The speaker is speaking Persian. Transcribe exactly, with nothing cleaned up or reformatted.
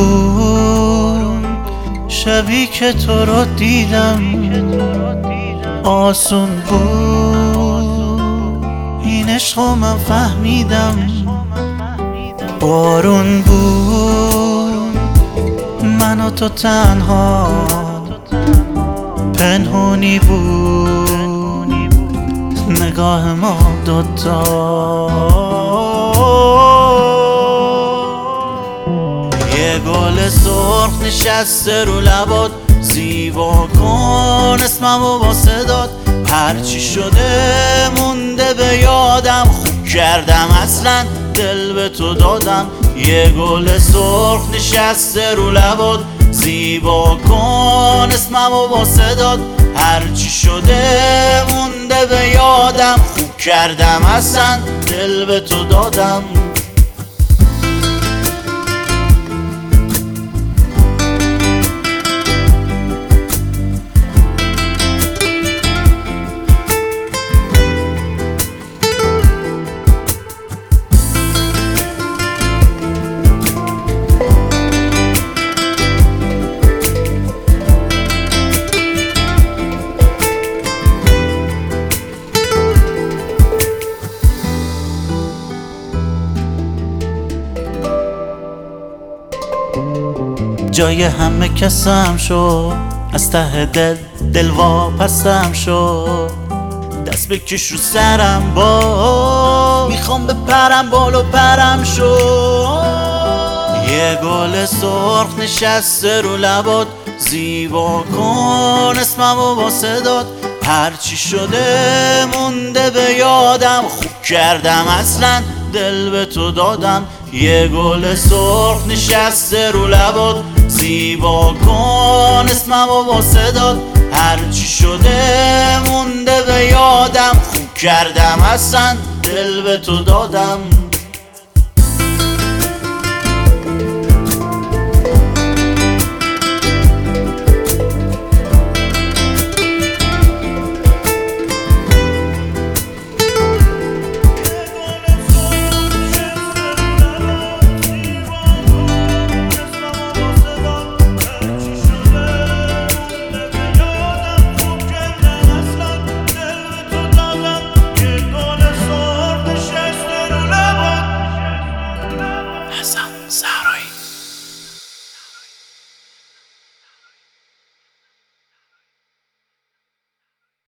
بود شبی که تو رو دیدم، آسون بود این عشق من فهمیدم. بارون بود من و تو تنها، پنهونی بود نگاه ما دوتا. یه گل سرخ نشسته رو لبات، زیبا کن اسممو با صدات. هرچی شده مونده به یادم، خوب کردم اصلا دل به تو دادم. یه گل سرخ نشسته رو لبات، زیبا کن اسممو با صدات. هرچی شده مونده به یادم، خوب کردم اصلا دل به تو دادم. جای همه کسم شد، از ته دل دل واپسم شد. دست بکش رو سرم با، میخوام بپرم بالو پرم شد. یه گل سرخ نشسته رو لبات، زیبا کن اسممو با صدات. هرچی شده مونده به یادم، خوب کردم اصلا دل به تو دادم. یه گل سرخ نشسته رو لبات، زیبا کن اسممو با صدات. هرچی شده مونده به یادم، خوب کردم اصلا دل به تو دادم.